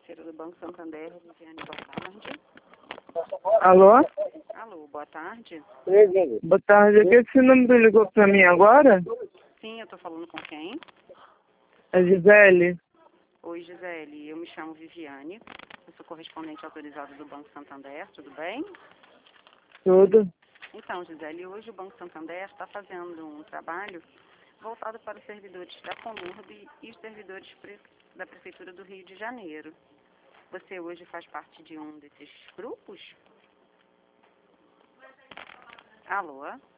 financeira do Banco Santander, Viviane, boa tarde. Alô? Alô, boa tarde. Boa tarde. O que esse número ligou pra mim agora? Sim, eu tô falando com quem? É Gisele? Oi, Gisele. Eu me chamo Viviane. Eu sou correspondente autorizado do Banco Santander, tudo bem? Tudo? Então, Gisele, hoje o Banco Santander está fazendo um trabalho voltado para os servidores da Conurb e os servidores da Prefeitura do Rio de Janeiro. Você hoje faz parte de um desses grupos? Alô?